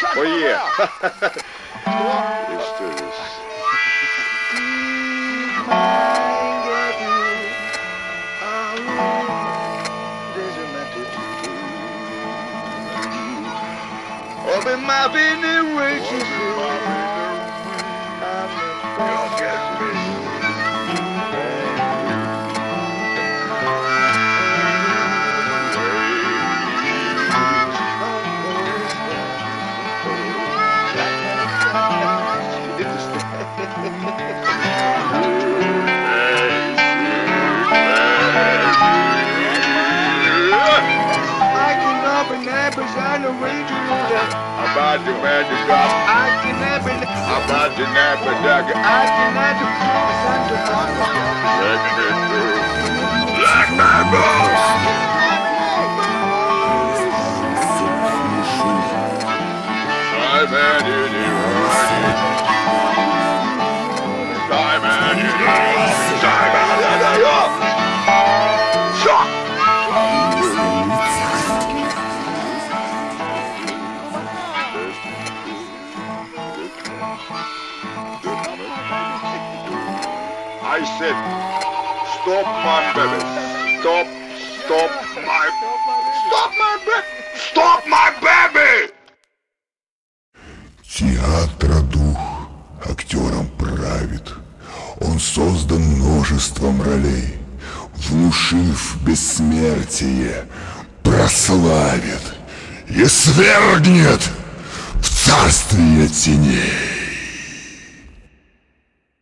Oh yeah. Let's do this. Open my been waiting about the magic drop. I can never about the napper dog. I can never like my boss. I'm at it. I'm at it. I said, stop my baby. Stop my baby! Театра дух актером правит. Он создан множеством ролей. Внушив бессмертие, прославит и свергнет в царствие теней.